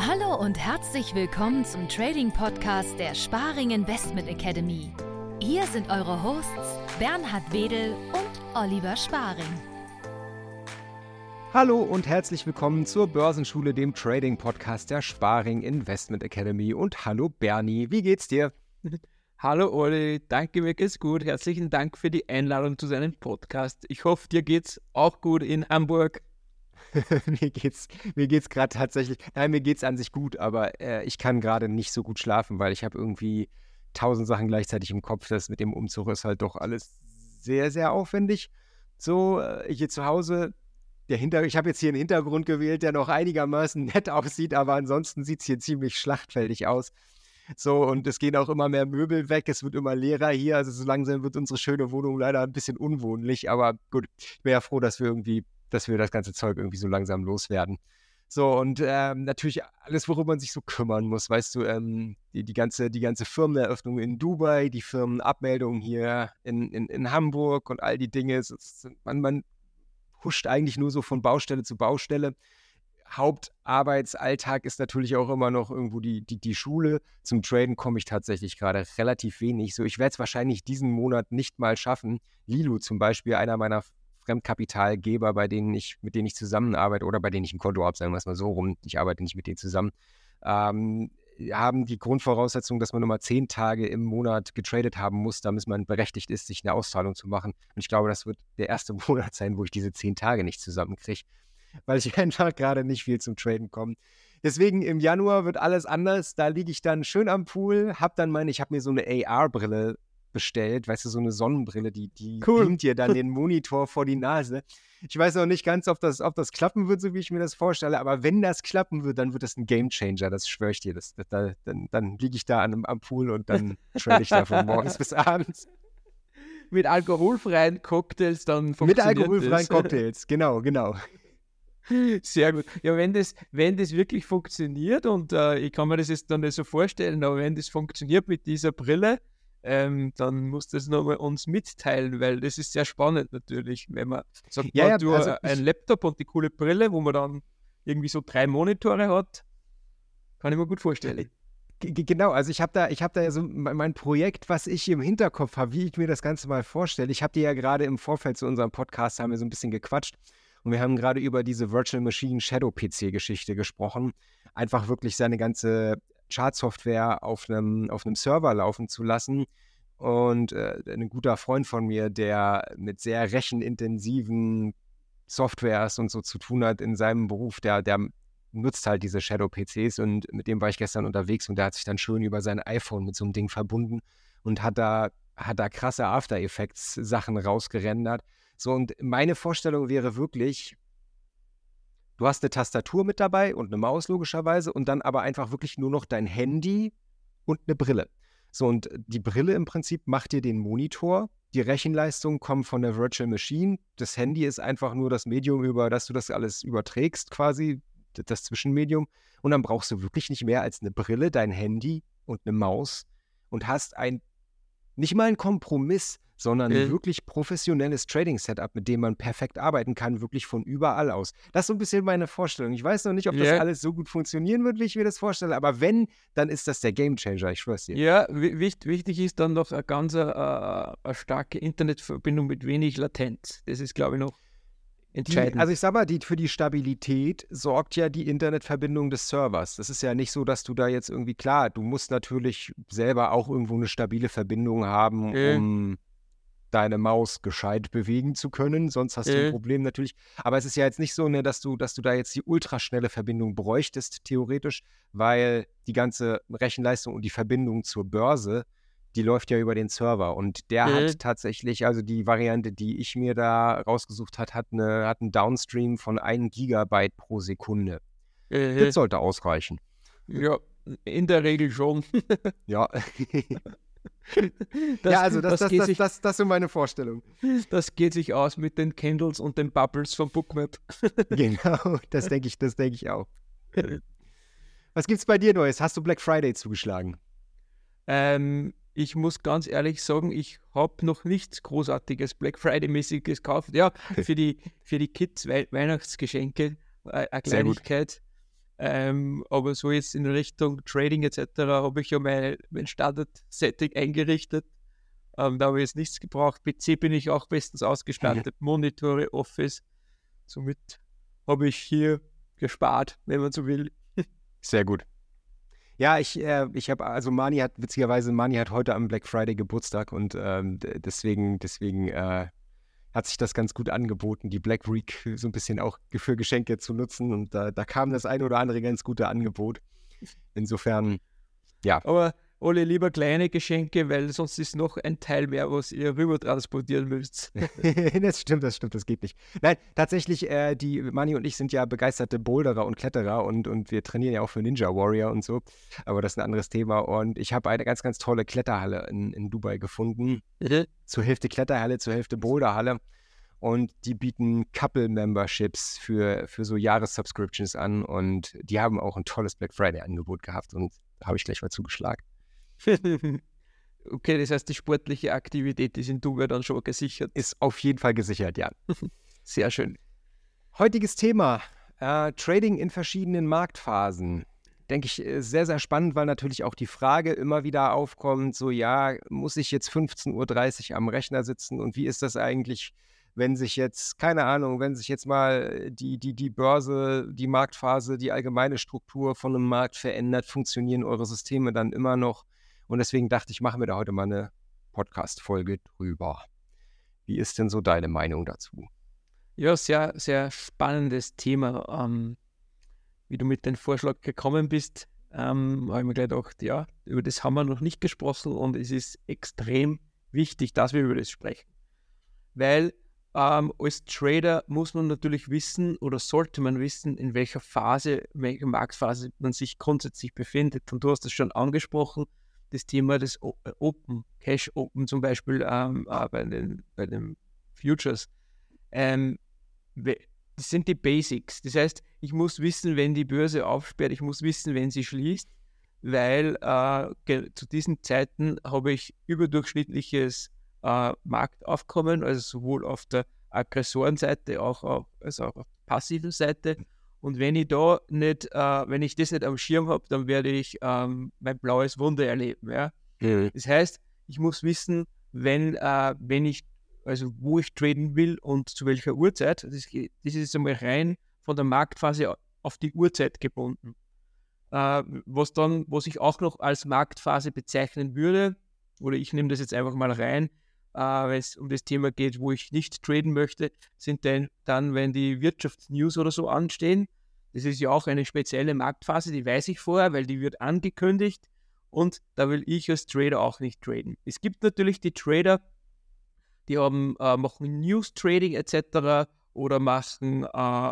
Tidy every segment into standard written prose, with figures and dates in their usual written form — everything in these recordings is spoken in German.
Hallo und herzlich willkommen zum Trading-Podcast der Sparing Investment Academy. Hier sind eure Hosts Bernhard Wedel und Oliver Sparing. Hallo und herzlich willkommen zur Börsenschule, dem Trading-Podcast der Sparing Investment Academy. Und hallo Bernie, wie geht's dir? Hallo Olli, danke, mir geht's gut. Herzlichen Dank für die Einladung zu seinem Podcast. Ich hoffe, dir geht's auch gut in Hamburg. Mir geht's gerade tatsächlich, nein, mir geht's an sich gut, aber ich kann gerade nicht so gut schlafen, weil ich habe irgendwie 1000 Sachen gleichzeitig im Kopf. Das mit dem Umzug ist halt doch alles sehr, sehr aufwendig. So, hier zu Hause, ich habe jetzt hier einen Hintergrund gewählt, der noch einigermaßen nett aussieht, aber ansonsten sieht es hier ziemlich schlachtfeldig aus. So, und es gehen auch immer mehr Möbel weg, es wird immer leerer hier, also so langsam wird unsere schöne Wohnung leider ein bisschen unwohnlich, aber gut, ich bin ja froh, dass wir das ganze Zeug irgendwie so langsam loswerden. So, und natürlich alles, worüber man sich so kümmern muss, weißt du, die ganze Firmeneröffnung in Dubai, die Firmenabmeldung hier in Hamburg und all die Dinge, man huscht eigentlich nur so von Baustelle zu Baustelle. Hauptarbeitsalltag ist natürlich auch immer noch irgendwo die Schule. Zum Traden komme ich tatsächlich gerade relativ wenig. So, ich werde es wahrscheinlich diesen Monat nicht mal schaffen. Lilu zum Beispiel, einer meiner Fremdkapitalgeber, mit denen ich zusammenarbeite oder bei denen ich ein Konto habe, sagen wir es mal so rum, ich arbeite nicht mit denen zusammen, haben die Grundvoraussetzung, dass man nur mal 10 Tage im Monat getradet haben muss, damit man berechtigt ist, sich eine Auszahlung zu machen. Und ich glaube, das wird der erste Monat sein, wo ich diese 10 Tage nicht zusammenkriege, weil ich einfach gerade nicht viel zum Traden komme. Deswegen im Januar wird alles anders. Da liege ich dann schön am Pool, ich habe mir so eine AR-Brille bestellt, weißt du, so eine Sonnenbrille, die Cool. beamt dir dann den Monitor vor die Nase. Ich weiß noch nicht ganz, ob das klappen wird, so wie ich mir das vorstelle, aber wenn das klappen wird, dann wird das ein Gamechanger, das schwöre ich dir. Dann liege ich da am Pool und dann trade ich da von morgens bis abends. Mit alkoholfreien Cocktails dann Mit funktioniert alkoholfreien das. Cocktails, genau. Sehr gut. Ja, wenn das wirklich funktioniert und ich kann mir das jetzt dann nicht so vorstellen, aber wenn das funktioniert mit dieser Brille, dann musst du das nochmal uns mitteilen, weil das ist sehr spannend natürlich, wenn man sagt, ein Laptop und die coole Brille, wo man dann irgendwie so 3 Monitore hat, kann ich mir gut vorstellen. Genau, also ich hab da ja so mein Projekt, was ich im Hinterkopf habe, wie ich mir das Ganze mal vorstelle. Ich habe dir ja gerade im Vorfeld zu unserem Podcast, haben wir so ein bisschen gequatscht und wir haben gerade über diese Virtual Machine Shadow PC Geschichte gesprochen. Einfach wirklich seine ganze Chartsoftware auf einem Server laufen zu lassen. Und ein guter Freund von mir, der mit sehr rechenintensiven Softwares und so zu tun hat in seinem Beruf, der nutzt halt diese Shadow-PCs und mit dem war ich gestern unterwegs und der hat sich dann schön über sein iPhone mit so einem Ding verbunden und hat da krasse After Effects Sachen rausgerendert. So, und meine Vorstellung wäre wirklich, du hast eine Tastatur mit dabei und eine Maus logischerweise und dann aber einfach wirklich nur noch dein Handy und eine Brille. So, und die Brille im Prinzip macht dir den Monitor. Die Rechenleistung kommt von der Virtual Machine. Das Handy ist einfach nur das Medium, über das du das alles überträgst quasi, das Zwischenmedium. Und dann brauchst du wirklich nicht mehr als eine Brille, dein Handy und eine Maus und hast nicht mal einen Kompromiss, sondern ein wirklich professionelles Trading-Setup, mit dem man perfekt arbeiten kann, wirklich von überall aus. Das ist so ein bisschen meine Vorstellung. Ich weiß noch nicht, ob das alles so gut funktionieren wird, wie ich mir das vorstelle, aber wenn, dann ist das der Gamechanger, ich schwör's dir. Ja, wichtig ist dann noch eine ganz eine starke Internetverbindung mit wenig Latenz. Das ist, glaube ich, noch entscheidend. Also ich sag mal, für die Stabilität sorgt ja die Internetverbindung des Servers. Das ist ja nicht so, dass du da jetzt irgendwie, klar, du musst natürlich selber auch irgendwo eine stabile Verbindung haben, um deine Maus gescheit bewegen zu können, sonst hast du ein Problem natürlich. Aber es ist ja jetzt nicht so, ne, dass du da jetzt die ultraschnelle Verbindung bräuchtest, theoretisch, weil die ganze Rechenleistung und die Verbindung zur Börse, die läuft ja über den Server und der hat tatsächlich, also die Variante, die ich mir da rausgesucht hat einen Downstream von 1 Gigabyte pro Sekunde. Das sollte ausreichen. Ja, in der Regel schon. Ja. Also das ist meine Vorstellung. Das geht sich aus mit den Candles und den Bubbles von Bookmap. Genau, das denke ich auch. Was gibt's bei dir Neues? Hast du Black Friday zugeschlagen? Ich muss ganz ehrlich sagen, ich habe noch nichts Großartiges Black Friday-mäßiges gekauft. Ja, für die Kids Weihnachtsgeschenke, eine Kleinigkeit. Aber so jetzt in Richtung Trading etc. habe ich ja mein Standard-Setting eingerichtet. Da habe ich jetzt nichts gebraucht. PC bin ich auch bestens ausgestattet. Monitore, Office. Somit habe ich hier gespart, wenn man so will. Sehr gut. Ja, ich habe, also Mani hat heute am Black Friday Geburtstag und deswegen hat sich das ganz gut angeboten, die Black Week so ein bisschen auch für Geschenke zu nutzen und da kam das ein oder andere ganz gute Angebot. Insofern, ja. Aber alle lieber kleine Geschenke, weil sonst ist noch ein Teil mehr, was ihr rüber transportieren müsst. Das stimmt, das geht nicht. Nein, tatsächlich, die Mani und ich sind ja begeisterte Boulderer und Kletterer und wir trainieren ja auch für Ninja Warrior und so, aber das ist ein anderes Thema und ich habe eine ganz, ganz tolle Kletterhalle in Dubai gefunden. Zur Hälfte Kletterhalle, zur Hälfte Boulderhalle und die bieten Couple-Memberships für so Jahressubscriptions an und die haben auch ein tolles Black Friday-Angebot gehabt und da habe ich gleich mal zugeschlagen. Okay, das heißt, die sportliche Aktivität ist in Dubai dann schon gesichert. Ist auf jeden Fall gesichert, ja. Sehr schön. Heutiges Thema, Trading in verschiedenen Marktphasen. Denke ich, sehr, sehr spannend, weil natürlich auch die Frage immer wieder aufkommt, so ja, muss ich jetzt 15:30 Uhr am Rechner sitzen und wie ist das eigentlich, wenn sich jetzt, keine Ahnung, wenn sich jetzt mal die Börse, die Marktphase, die allgemeine Struktur von einem Markt verändert, funktionieren eure Systeme dann immer noch? Und deswegen dachte ich, machen wir da heute mal eine Podcast-Folge drüber. Wie ist denn so deine Meinung dazu? Ja, sehr, sehr spannendes Thema. Wie du mit dem Vorschlag gekommen bist, habe ich mir gleich gedacht, ja, über das haben wir noch nicht gesprochen und es ist extrem wichtig, dass wir über das sprechen. Weil als Trader muss man natürlich wissen oder sollte man wissen, in welcher Marktphase man sich grundsätzlich befindet. Und du hast es schon angesprochen, das Thema des Open, Cash Open zum Beispiel bei den Futures. Das sind die Basics. Das heißt, ich muss wissen, wenn die Börse aufsperrt, ich muss wissen, wenn sie schließt, weil zu diesen Zeiten habe ich überdurchschnittliches Marktaufkommen, also sowohl auf der Aggressorenseite als auch auf der passiven Seite. Und wenn ich das nicht am Schirm habe, dann werde ich mein blaues Wunder erleben. Ja? Das heißt, ich muss wissen, wo ich traden will und zu welcher Uhrzeit. Das ist einmal rein von der Marktphase auf die Uhrzeit gebunden. Was ich auch noch als Marktphase bezeichnen würde, oder ich nehme das jetzt einfach mal rein, wenn es um das Thema geht, wo ich nicht traden möchte, sind dann, wenn die Wirtschaftsnews oder so anstehen. Das ist ja auch eine spezielle Marktphase, die weiß ich vorher, weil die wird angekündigt und da will ich als Trader auch nicht traden. Es gibt natürlich die Trader, die machen News-Trading etc. oder machen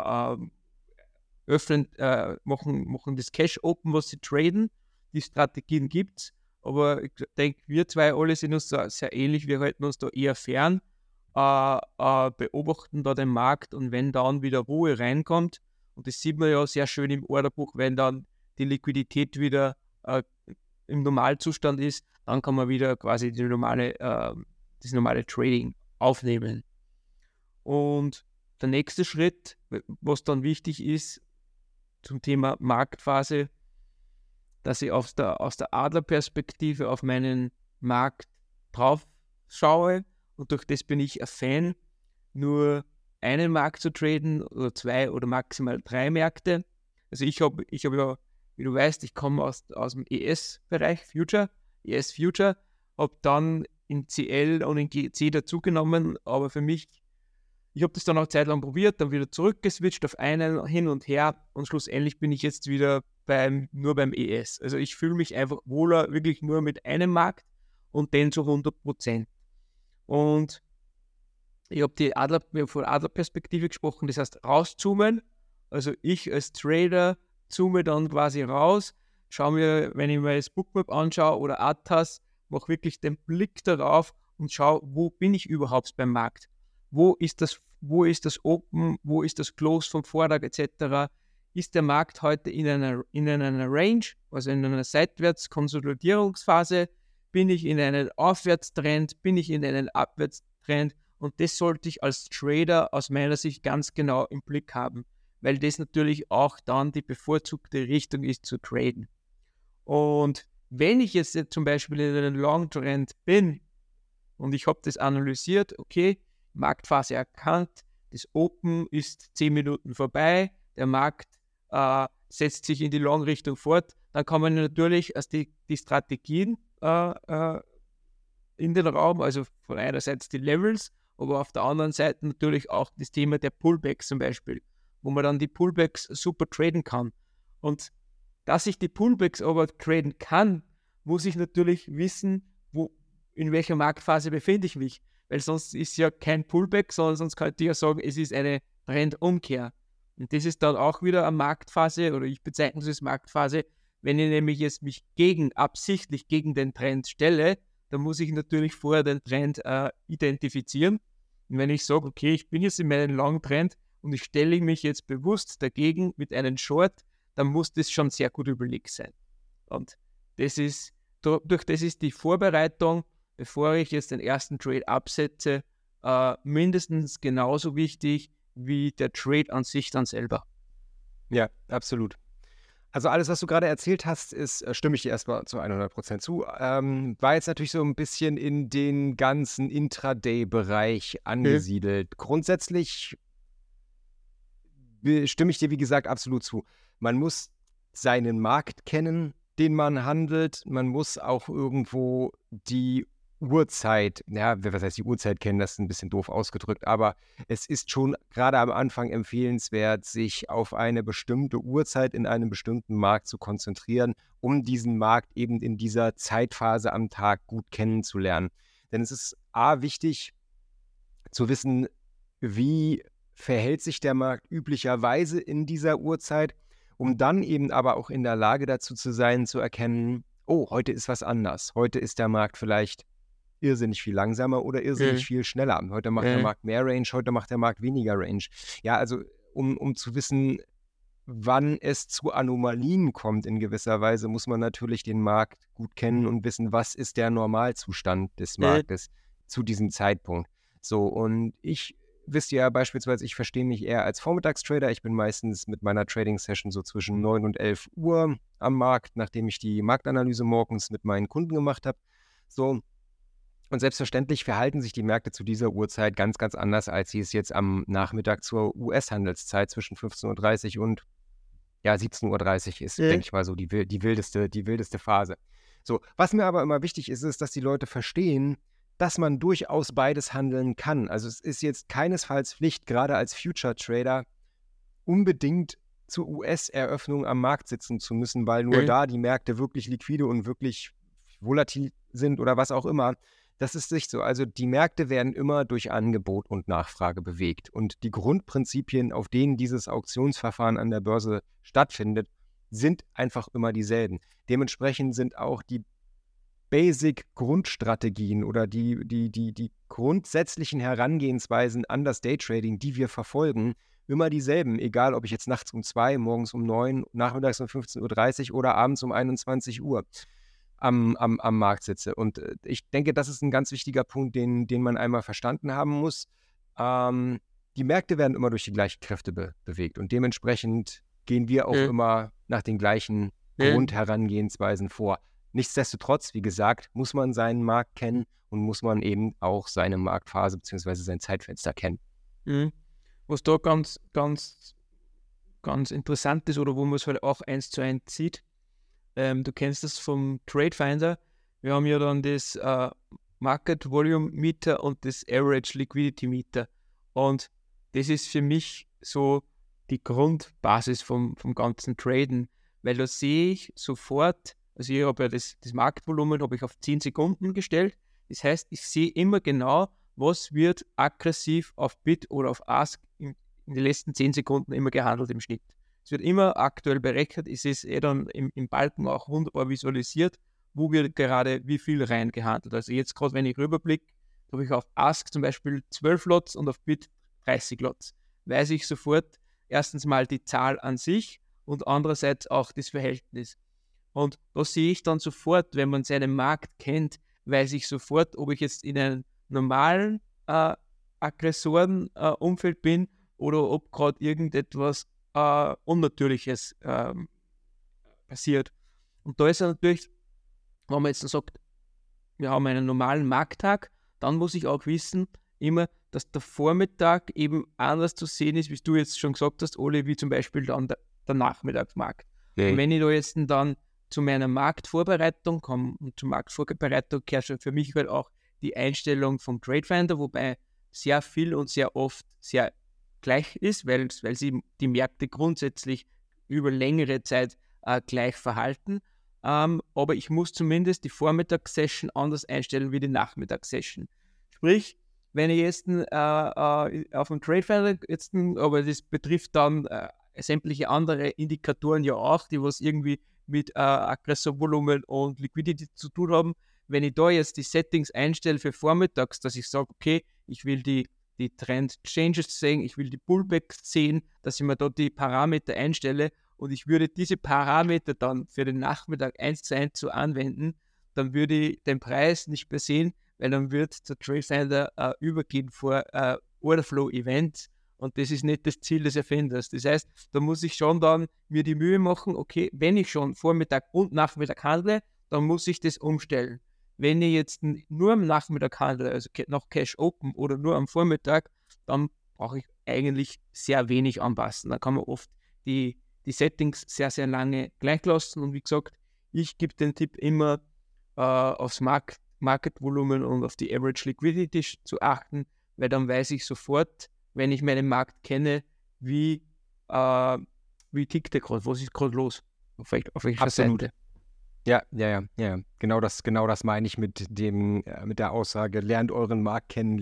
das Cash Open, was sie traden. Die Strategien gibt es. Aber ich denke, wir zwei alle sind uns da sehr ähnlich. Wir halten uns da eher fern, beobachten da den Markt und wenn dann wieder Ruhe reinkommt, und das sieht man ja sehr schön im Orderbuch, wenn dann die Liquidität wieder im Normalzustand ist, dann kann man wieder quasi das normale Trading aufnehmen. Und der nächste Schritt, was dann wichtig ist zum Thema Marktphase, dass ich aus der Adlerperspektive auf meinen Markt drauf schaue und durch das bin ich ein Fan, nur einen Markt zu traden oder 2 oder maximal 3 Märkte. Also ich habe ja, wie du weißt, ich komme aus dem ES-Bereich, ES Future, habe dann in CL und in GC dazugenommen, aber für mich, ich habe das dann auch eine Zeit lang probiert, dann wieder zurückgeswitcht auf einen hin und her und schlussendlich bin ich jetzt wieder nur beim ES. Also ich fühle mich einfach wohler, wirklich nur mit einem Markt und den zu 100%. Und ich habe von Adlerperspektive gesprochen, das heißt rauszoomen. Also ich als Trader zoome dann quasi raus, schaue mir, wenn ich mir das Bookmap anschaue oder Atas, mache wirklich den Blick darauf und schaue, wo bin ich überhaupt beim Markt? Wo ist das Open, wo ist das Close vom Vortag etc.? Ist der Markt heute in einer Range, also in einer Seitwärts-Konsolidierungsphase? Bin ich in einem Aufwärtstrend? Bin ich in einem Abwärtstrend? Und das sollte ich als Trader aus meiner Sicht ganz genau im Blick haben. weil das natürlich auch dann die bevorzugte Richtung ist zu traden. Und wenn ich jetzt zum Beispiel in einem Long Trend bin und ich habe das analysiert, okay, Marktphase erkannt, das Open ist 10 Minuten vorbei, der Markt setzt sich in die Long-Richtung fort, dann kann man natürlich die Strategien in den Raum, also von einerseits die Levels, aber auf der anderen Seite natürlich auch das Thema der Pullbacks zum Beispiel, wo man dann die Pullbacks super traden kann. Und dass ich die Pullbacks aber traden kann, muss ich natürlich wissen, in welcher Marktphase befinde ich mich, weil sonst ist ja kein Pullback, sondern sonst könnte ich ja sagen, es ist eine Trendumkehr. Und das ist dann auch wieder eine Marktphase, oder ich bezeichne es als Marktphase, wenn ich nämlich jetzt mich absichtlich gegen den Trend stelle, dann muss ich natürlich vorher den Trend identifizieren. Und wenn ich sage, okay, ich bin jetzt in meinem Long Trend und ich stelle mich jetzt bewusst dagegen mit einem Short, dann muss das schon sehr gut überlegt sein. Und das ist die Vorbereitung, bevor ich jetzt den ersten Trade absetze, mindestens genauso wichtig wie der Trade an sich dann selber. Ja, absolut. Also alles, was du gerade erzählt hast, stimme ich dir erstmal zu 100% zu, war jetzt natürlich so ein bisschen in den ganzen Intraday-Bereich angesiedelt. Grundsätzlich stimme ich dir, wie gesagt, absolut zu. Man muss seinen Markt kennen, den man handelt. Man muss auch irgendwo die Uhrzeit, was heißt die Uhrzeit kennen, das ist ein bisschen doof ausgedrückt, aber es ist schon gerade am Anfang empfehlenswert, sich auf eine bestimmte Uhrzeit in einem bestimmten Markt zu konzentrieren, um diesen Markt eben in dieser Zeitphase am Tag gut kennenzulernen. Denn es ist wichtig zu wissen, wie verhält sich der Markt üblicherweise in dieser Uhrzeit, um dann eben aber auch in der Lage dazu zu sein, zu erkennen, oh, heute ist was anders. Heute ist der Markt vielleicht irrsinnig viel langsamer oder irrsinnig viel schneller. Heute macht der Markt mehr Range, heute macht der Markt weniger Range. Ja, also um zu wissen, wann es zu Anomalien kommt in gewisser Weise, muss man natürlich den Markt gut kennen und wissen, was ist der Normalzustand des Marktes zu diesem Zeitpunkt. So, und wisst ihr ja beispielsweise, ich verstehe mich eher als Vormittagstrader. Ich bin meistens mit meiner Trading-Session so zwischen 9 und 11 Uhr am Markt, nachdem ich die Marktanalyse morgens mit meinen Kunden gemacht habe. So. Und selbstverständlich verhalten sich die Märkte zu dieser Uhrzeit ganz, ganz anders, als sie es jetzt am Nachmittag zur US-Handelszeit zwischen 15:30 Uhr und 17:30 Uhr ist, denke ich mal, so die wildeste Phase. So, was mir aber immer wichtig ist, dass die Leute verstehen, dass man durchaus beides handeln kann. Also es ist jetzt keinesfalls Pflicht, gerade als Future-Trader, unbedingt zur US-Eröffnung am Markt sitzen zu müssen, weil nur da die Märkte wirklich liquide und wirklich volatil sind oder was auch immer. Das ist nicht so. Also die Märkte werden immer durch Angebot und Nachfrage bewegt. Und die Grundprinzipien, auf denen dieses Auktionsverfahren an der Börse stattfindet, sind einfach immer dieselben. Dementsprechend sind auch die Basic-Grundstrategien oder die grundsätzlichen Herangehensweisen an das Daytrading, die wir verfolgen, immer dieselben. Egal, ob ich jetzt nachts um 2, morgens um 9, nachmittags um 15:30 Uhr oder abends um 21 Uhr am Markt sitze. Und ich denke, das ist ein ganz wichtiger Punkt, den man einmal verstanden haben muss. Die Märkte werden immer durch die gleichen Kräfte bewegt und dementsprechend gehen wir auch immer nach den gleichen Grundherangehensweisen vor. Nichtsdestotrotz, wie gesagt, muss man seinen Markt kennen und muss man eben auch seine Marktphase bzw. sein Zeitfenster kennen. Was da ganz, ganz, ganz interessant ist oder wo man es halt auch 1:1 sieht, du kennst das vom Trade Finder. Wir haben ja dann das Market Volume Meter und das Average Liquidity Meter. Und das ist für mich so die Grundbasis vom ganzen Traden, weil da sehe ich sofort, also ich habe ja das Marktvolumen habe ich auf 10 Sekunden gestellt. Das heißt, ich sehe immer genau, was wird aggressiv auf Bid oder auf Ask in den letzten 10 Sekunden immer gehandelt im Schnitt. Es wird immer aktuell berechnet, es ist dann im Balken auch wunderbar visualisiert, wo wird gerade wie viel rein gehandelt. Also jetzt gerade, wenn ich rüberblicke, habe ich auf Ask zum Beispiel 12 Lots und auf Bid 30 Lots. Weiß ich sofort erstens mal die Zahl an sich und andererseits auch das Verhältnis. Und da sehe ich dann sofort, wenn man seinen Markt kennt, weiß ich sofort, ob ich jetzt in einem normalen Aggressoren-Umfeld bin oder ob gerade irgendetwas Unnatürliches passiert. Und da ist es natürlich, wenn man jetzt dann sagt, wir haben einen normalen Markttag, dann muss ich auch wissen, immer, dass der Vormittag eben anders zu sehen ist, wie du jetzt schon gesagt hast, Oli, wie zum Beispiel dann der Nachmittagsmarkt. Okay. Und wenn ich da jetzt dann zu meiner Marktvorbereitung komme, und zur Marktvorbereitung gehört schon für mich halt auch die Einstellung vom Tradefinder, wobei sehr viel und sehr oft sehr gleich ist, weil sie die Märkte grundsätzlich über längere Zeit gleich verhalten. Aber ich muss zumindest die Vormittagssession anders einstellen wie die Nachmittagssession. Sprich, wenn ich jetzt auf dem Tradefinder jetzt, aber das betrifft dann sämtliche andere Indikatoren ja auch, die was irgendwie mit Aggressorvolumen und Liquidity zu tun haben. Wenn ich da jetzt die Settings einstelle für vormittags, dass ich sage, okay, ich will die Trend Changes sehen, ich will die Pullbacks sehen, dass ich mir da die Parameter einstelle und ich würde diese Parameter dann für den Nachmittag 1:1 so anwenden, dann würde ich den Preis nicht mehr sehen, weil dann wird der Tradefinder übergehen vor Orderflow-Events und das ist nicht das Ziel des Erfinders. Das heißt, da muss ich schon dann mir die Mühe machen, okay, wenn ich schon Vormittag und Nachmittag handle, dann muss ich das umstellen. Wenn ich jetzt nur am Nachmittag handle, also nach Cash Open oder nur am Vormittag, dann brauche ich eigentlich sehr wenig anpassen. Da kann man oft die Settings sehr, sehr lange gleich lassen. Und wie gesagt, ich gebe den Tipp immer aufs Market-Volumen und auf die Average Liquidity zu achten, weil dann weiß ich sofort, wenn ich meinen Markt kenne, wie tickt der gerade, was ist gerade los, auf welcher Seite. Ja. Genau das meine ich mit der Aussage, lernt euren Markt kennen,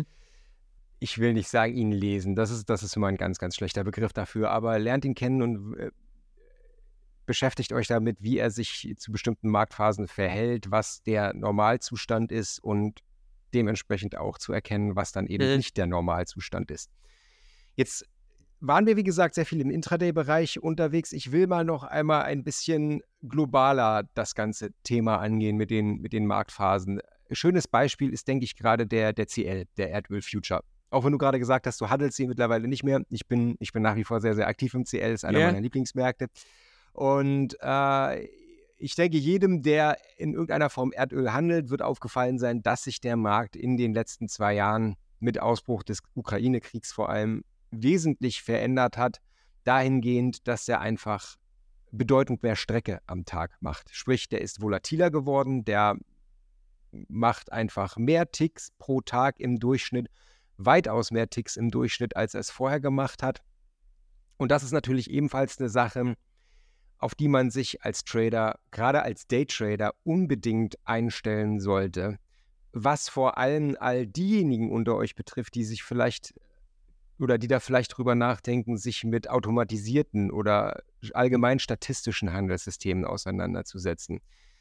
ich will nicht sagen, ihn lesen. Das ist immer ein ganz, ganz schlechter Begriff dafür, aber lernt ihn kennen und beschäftigt euch damit, wie er sich zu bestimmten Marktphasen verhält, was der Normalzustand ist und dementsprechend auch zu erkennen, was dann eben nicht der Normalzustand ist. Jetzt waren wir, wie gesagt, sehr viel im Intraday-Bereich unterwegs. Ich will mal noch einmal ein bisschen globaler das ganze Thema angehen mit den Marktphasen. Schönes Beispiel ist, denke ich, gerade der CL, der Erdöl Future. Auch wenn du gerade gesagt hast, du handelst ihn mittlerweile nicht mehr. Ich bin nach wie vor sehr, sehr aktiv im CL, ist einer meiner Lieblingsmärkte. Und ich denke, jedem, der in irgendeiner Form Erdöl handelt, wird aufgefallen sein, dass sich der Markt in den letzten 2 Jahren mit Ausbruch des Ukraine-Kriegs vor allem wesentlich verändert hat, dahingehend, dass er einfach bedeutend mehr Strecke am Tag macht. Sprich, der ist volatiler geworden, der macht einfach mehr Ticks pro Tag im Durchschnitt, weitaus mehr Ticks im Durchschnitt, als er es vorher gemacht hat. Und das ist natürlich ebenfalls eine Sache, auf die man sich als Trader, gerade als Daytrader, unbedingt einstellen sollte, was vor allem all diejenigen unter euch betrifft, die sich vielleicht oder die da vielleicht drüber nachdenken, sich mit automatisierten oder allgemein statistischen Handelssystemen auseinanderzusetzen.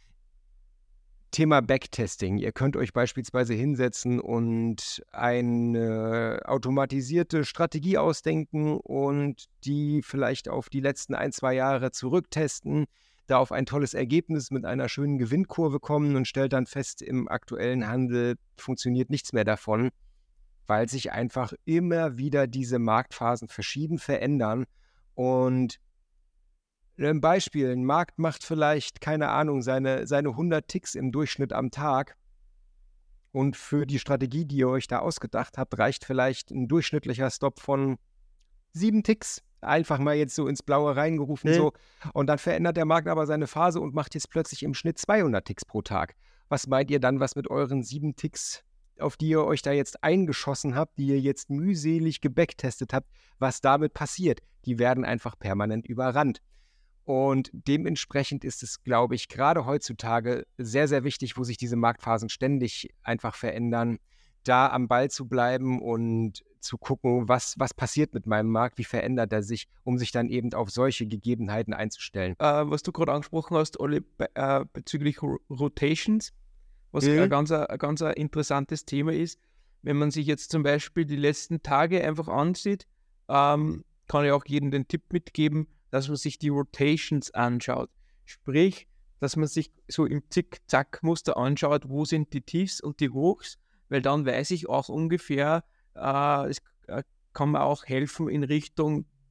Thema Backtesting. Ihr könnt euch beispielsweise hinsetzen und eine automatisierte Strategie ausdenken und die vielleicht auf die letzten 1-2 Jahre zurücktesten, da auf ein tolles Ergebnis mit einer schönen Gewinnkurve kommen und stellt dann fest, im aktuellen Handel funktioniert nichts mehr davon, weil sich einfach immer wieder diese Marktphasen verschieden verändern. Und ein Beispiel, ein Markt macht vielleicht, keine Ahnung, seine 100 Ticks im Durchschnitt am Tag. Und für die Strategie, die ihr euch da ausgedacht habt, reicht vielleicht ein durchschnittlicher Stop von 7 Ticks. Einfach mal jetzt so ins Blaue reingerufen. So. Und dann verändert der Markt aber seine Phase und macht jetzt plötzlich im Schnitt 200 Ticks pro Tag. Was meint ihr dann, was mit euren 7 Ticks, auf die ihr euch da jetzt eingeschossen habt, die ihr jetzt mühselig gebacktestet habt, was damit passiert? Die werden einfach permanent überrannt. Und dementsprechend ist es, glaube ich, gerade heutzutage sehr, sehr wichtig, wo sich diese Marktphasen ständig einfach verändern, da am Ball zu bleiben und zu gucken, was passiert mit meinem Markt, wie verändert er sich, um sich dann eben auf solche Gegebenheiten einzustellen. Was du gerade angesprochen hast, Olli, bezüglich Rotations, was ein ganz interessantes Thema ist. Wenn man sich jetzt zum Beispiel die letzten Tage einfach ansieht, kann ich auch jedem den Tipp mitgeben, dass man sich die Rotations anschaut. Sprich, dass man sich so im Zick-Zack-Muster anschaut, wo sind die Tiefs und die Hochs, weil dann weiß ich auch ungefähr, es kann mir auch helfen in Richtung,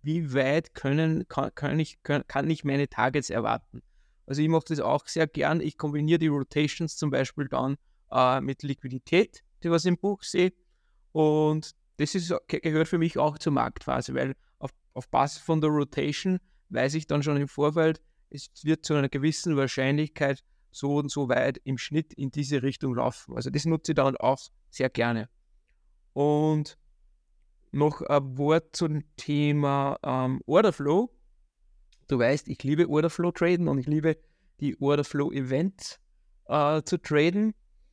wie weit kann ich meine Targets erwarten. Also ich mache das auch sehr gern. Ich kombiniere die Rotations zum Beispiel dann mit Liquidität, die was im Buch sehe. Und das gehört für mich auch zur Marktphase, weil auf Basis von der Rotation weiß ich dann schon im Vorfeld, es wird zu einer gewissen Wahrscheinlichkeit so und so weit im Schnitt in diese Richtung laufen. Also das nutze ich dann auch sehr gerne. Und noch ein Wort zum Thema Orderflow. Du weißt, ich liebe Orderflow-Traden und ich liebe die Orderflow-Events zu traden.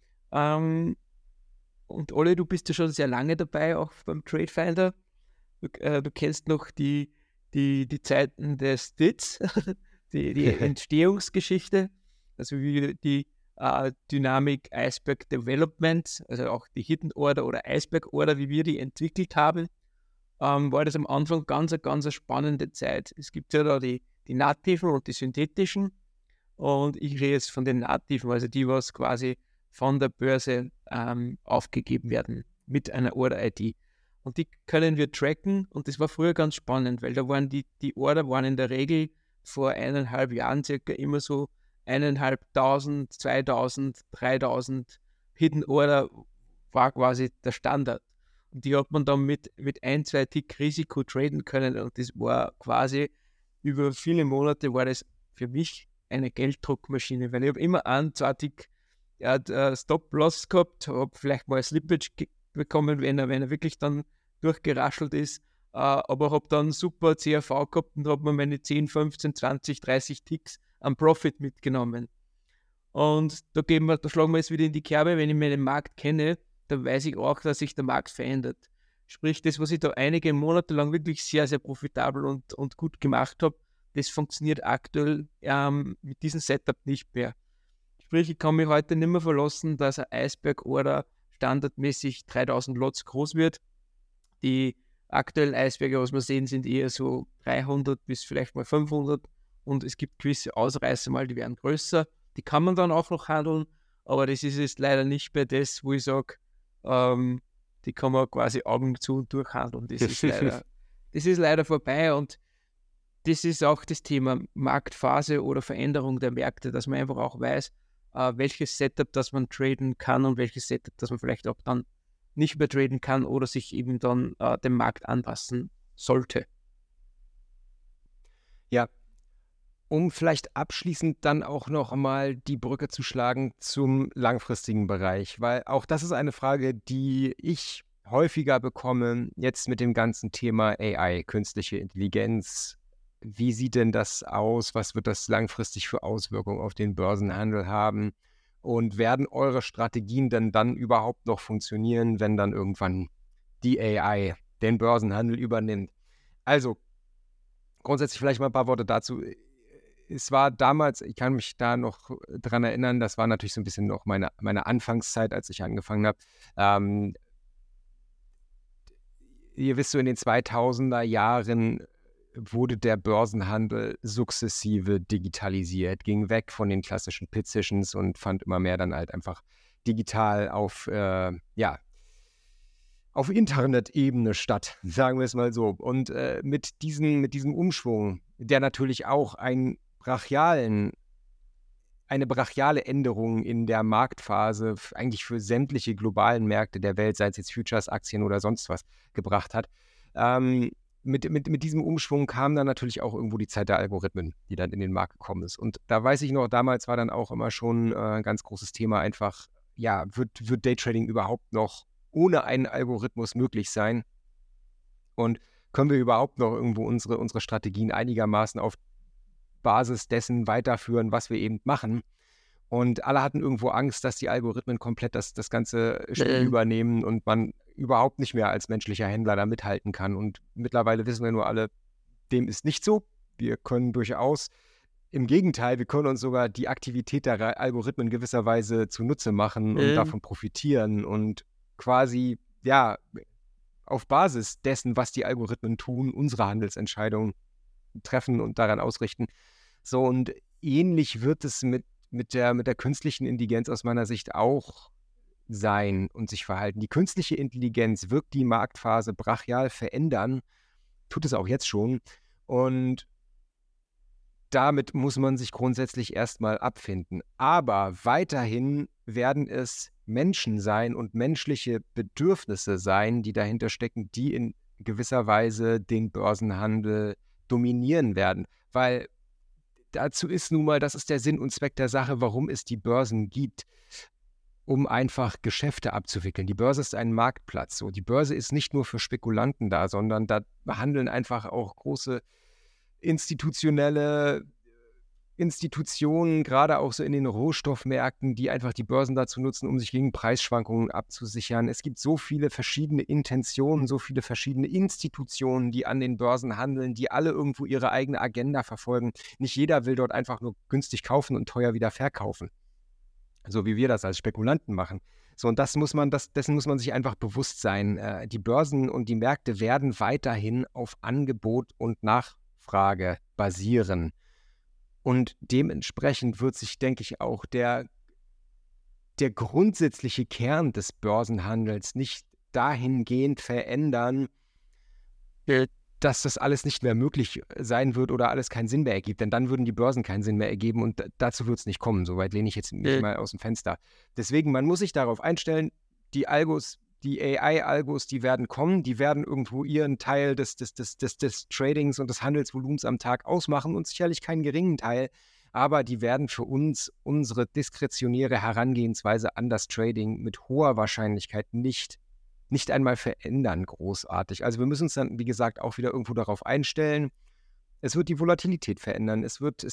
Und Olli, du bist ja schon sehr lange dabei, auch beim Tradefinder. Du kennst noch die Zeiten des DITs, die Entstehungsgeschichte, also wie die Dynamic Iceberg Development, also auch die Hidden Order oder Iceberg Order, wie wir die entwickelt haben, war das am Anfang ganz eine spannende Zeit. Es gibt ja da die nativen und die synthetischen, und ich rede jetzt von den nativen, also die, was quasi von der Börse aufgegeben werden mit einer Order-ID. Und die können wir tracken, und das war früher ganz spannend, weil da waren die Order waren in der Regel vor 1,5 Jahren circa immer so 1.500, 2.000, 3.000 Hidden Order war quasi der Standard. Und die hat man dann mit 1-2 Tick Risiko traden können, und das war quasi über viele Monate war das für mich eine Gelddruckmaschine, weil ich habe immer 1-2 Tick Stop-Loss gehabt, habe vielleicht mal ein Slippage bekommen, wenn er wirklich dann durchgeraschelt ist, aber habe dann super CRV gehabt und habe mir meine 10, 15, 20, 30 Ticks am Profit mitgenommen. Und da schlagen wir jetzt wieder in die Kerbe, wenn ich meinen Markt kenne, dann weiß ich auch, dass sich der Markt verändert. Sprich, das, was ich da einige Monate lang wirklich sehr, sehr profitabel und gut gemacht habe, das funktioniert aktuell mit diesem Setup nicht mehr. Sprich, ich kann mich heute nicht mehr verlassen, dass ein Iceberg-Order standardmäßig 3.000 Lots groß wird. Die aktuellen Eisberge, was wir sehen, sind eher so 300 bis vielleicht mal 500, und es gibt gewisse Ausreißer mal, die werden größer. Die kann man dann auch noch handeln, aber das ist jetzt leider nicht mehr das, wo ich sage, die kann man quasi Augen zu und durchhandeln. Das ist leider vorbei, und das ist auch das Thema Marktphase oder Veränderung der Märkte, dass man einfach auch weiß, welches Setup, das man traden kann und welches Setup, das man vielleicht auch dann nicht mehr traden kann oder sich eben dann dem Markt anpassen sollte. Ja, um vielleicht abschließend dann auch noch mal die Brücke zu schlagen zum langfristigen Bereich, weil auch das ist eine Frage, die ich häufiger bekomme, jetzt mit dem ganzen Thema AI, künstliche Intelligenz. Wie sieht denn das aus? Was wird das langfristig für Auswirkungen auf den Börsenhandel haben? Und werden eure Strategien denn dann überhaupt noch funktionieren, wenn dann irgendwann die AI den Börsenhandel übernimmt? Also, grundsätzlich vielleicht mal ein paar Worte dazu. Es war damals, ich kann mich da noch dran erinnern, das war natürlich so ein bisschen noch meine Anfangszeit, als ich angefangen habe. Ihr wisst, so in den 2000er Jahren wurde der Börsenhandel sukzessive digitalisiert, ging weg von den klassischen Pit-Sessions und fand immer mehr dann halt einfach digital auf Internet-Ebene statt, sagen wir es mal so. Und mit diesem Umschwung, der natürlich auch eine brachiale Änderung in der Marktphase eigentlich für sämtliche globalen Märkte der Welt, sei es jetzt Futures, Aktien oder sonst was, gebracht hat, mit diesem Umschwung kam dann natürlich auch irgendwo die Zeit der Algorithmen, die dann in den Markt gekommen ist. Und da weiß ich noch, damals war dann auch immer schon ein ganz großes Thema einfach, ja, wird Daytrading überhaupt noch ohne einen Algorithmus möglich sein? Und können wir überhaupt noch irgendwo unsere Strategien einigermaßen auf Basis dessen weiterführen, was wir eben machen? Und alle hatten irgendwo Angst, dass die Algorithmen komplett das ganze Spiel übernehmen und man überhaupt nicht mehr als menschlicher Händler da mithalten kann. Und mittlerweile wissen wir nur alle, dem ist nicht so. Wir können durchaus, im Gegenteil, wir können uns sogar die Aktivität der Algorithmen gewisserweise zunutze machen und davon profitieren und quasi, ja, auf Basis dessen, was die Algorithmen tun, unsere Handelsentscheidungen treffen und daran ausrichten. So, und ähnlich wird es mit der künstlichen Intelligenz aus meiner Sicht auch sein und sich verhalten. Die künstliche Intelligenz wird die Marktphase brachial verändern, tut es auch jetzt schon. Und damit muss man sich grundsätzlich erstmal abfinden. Aber weiterhin werden es Menschen sein und menschliche Bedürfnisse sein, die dahinter stecken, die in gewisser Weise den Börsenhandel dominieren werden. Weil dazu ist nun mal, das ist der Sinn und Zweck der Sache, warum es die Börsen gibt, um einfach Geschäfte abzuwickeln. Die Börse ist ein Marktplatz. So, die Börse ist nicht nur für Spekulanten da, sondern da handeln einfach auch große institutionelle Institutionen, gerade auch so in den Rohstoffmärkten, die einfach die Börsen dazu nutzen, um sich gegen Preisschwankungen abzusichern. Es gibt so viele verschiedene Intentionen, so viele verschiedene Institutionen, die an den Börsen handeln, die alle irgendwo ihre eigene Agenda verfolgen. Nicht jeder will dort einfach nur günstig kaufen und teuer wieder verkaufen, so wie wir das als Spekulanten machen. So, und dessen muss man sich einfach bewusst sein. Die Börsen und die Märkte werden weiterhin auf Angebot und Nachfrage basieren. Und dementsprechend wird sich, denke ich, auch der grundsätzliche Kern des Börsenhandels nicht dahingehend verändern, dass das alles nicht mehr möglich sein wird oder alles keinen Sinn mehr ergibt. Denn dann würden die Börsen keinen Sinn mehr ergeben und dazu wird es nicht kommen. Soweit lehne ich jetzt nicht mal aus dem Fenster. Deswegen, man muss sich darauf einstellen, die AI-Algos, die werden kommen, die werden irgendwo ihren Teil des Tradings und des Handelsvolumens am Tag ausmachen und sicherlich keinen geringen Teil, aber die werden für uns unsere diskretionäre Herangehensweise an das Trading mit hoher Wahrscheinlichkeit nicht einmal verändern, großartig. Also wir müssen uns dann, wie gesagt, auch wieder irgendwo darauf einstellen. Es wird die Volatilität verändern, es wird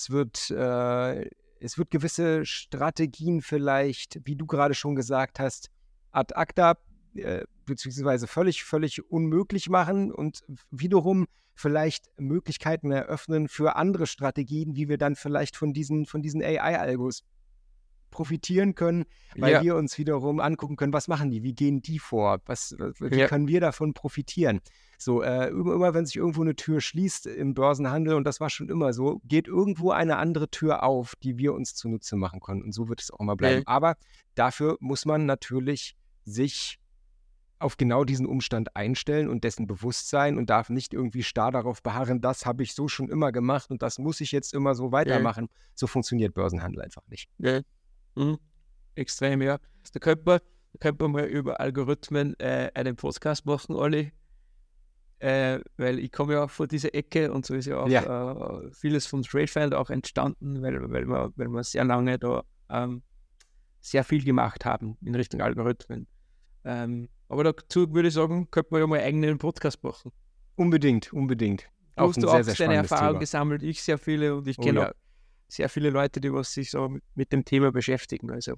gewisse Strategien vielleicht, wie du gerade schon gesagt hast, ad acta beziehungsweise völlig unmöglich machen und wiederum vielleicht Möglichkeiten eröffnen für andere Strategien, wie wir dann vielleicht von diesen AI-Algos profitieren können, weil wir uns wiederum angucken können, was machen die, wie gehen die vor, wie können wir davon profitieren. So, immer wenn sich irgendwo eine Tür schließt im Börsenhandel, und das war schon immer so, geht irgendwo eine andere Tür auf, die wir uns zunutze machen können, und so wird es auch immer bleiben. Aber dafür muss man natürlich sich auf genau diesen Umstand einstellen und dessen bewusst sein und darf nicht irgendwie starr darauf beharren, das habe ich so schon immer gemacht und das muss ich jetzt immer so weitermachen. So funktioniert Börsenhandel einfach nicht. Extrem, ja. Da könnte man mal über Algorithmen einen Podcast machen, Olli. Weil ich komme ja auch von dieser Ecke und so ist ja auch vieles vom Tradefeld auch entstanden, weil wir sehr lange da sehr viel gemacht haben in Richtung Algorithmen. Aber dazu würde ich sagen, könnte man ja mal einen eigenen Podcast machen. Unbedingt. Auch du hast deine Erfahrung gesammelt, ich sehr viele, und ich kenne auch sehr viele Leute, die sich so mit dem Thema beschäftigen. Also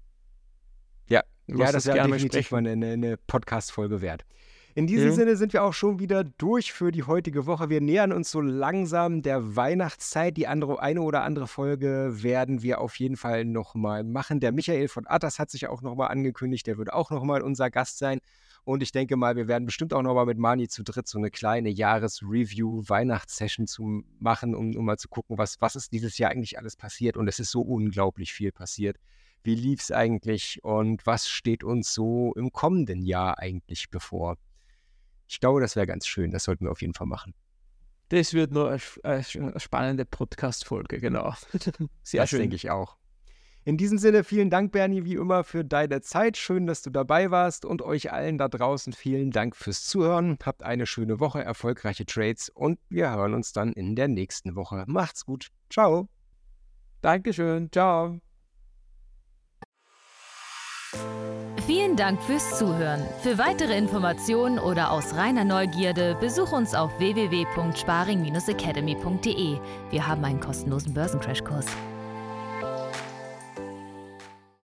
das wäre definitiv mal eine Podcast-Folge wert. In diesem Sinne sind wir auch schon wieder durch für die heutige Woche. Wir nähern uns so langsam der Weihnachtszeit. Die eine oder andere Folge werden wir auf jeden Fall nochmal machen. Der Michael von Attas hat sich auch nochmal angekündigt. Der wird auch nochmal unser Gast sein. Und ich denke mal, wir werden bestimmt auch nochmal mit Mani zu dritt so eine kleine Jahresreview-Weihnachtssession zu machen, um mal zu gucken, was ist dieses Jahr eigentlich alles passiert. Und es ist so unglaublich viel passiert. Wie lief es eigentlich und was steht uns so im kommenden Jahr eigentlich bevor? Ich glaube, das wäre ganz schön. Das sollten wir auf jeden Fall machen. Das wird nur eine spannende Podcast-Folge, genau. Sehr schön. Das denke ich auch. In diesem Sinne, vielen Dank, Bernie, wie immer, für deine Zeit. Schön, dass du dabei warst, und euch allen da draußen vielen Dank fürs Zuhören. Habt eine schöne Woche, erfolgreiche Trades, und wir hören uns dann in der nächsten Woche. Macht's gut. Ciao. Dankeschön. Ciao. Vielen Dank fürs Zuhören. Für weitere Informationen oder aus reiner Neugierde besuch uns auf www.sparing-academy.de. Wir haben einen kostenlosen Börsencrashkurs.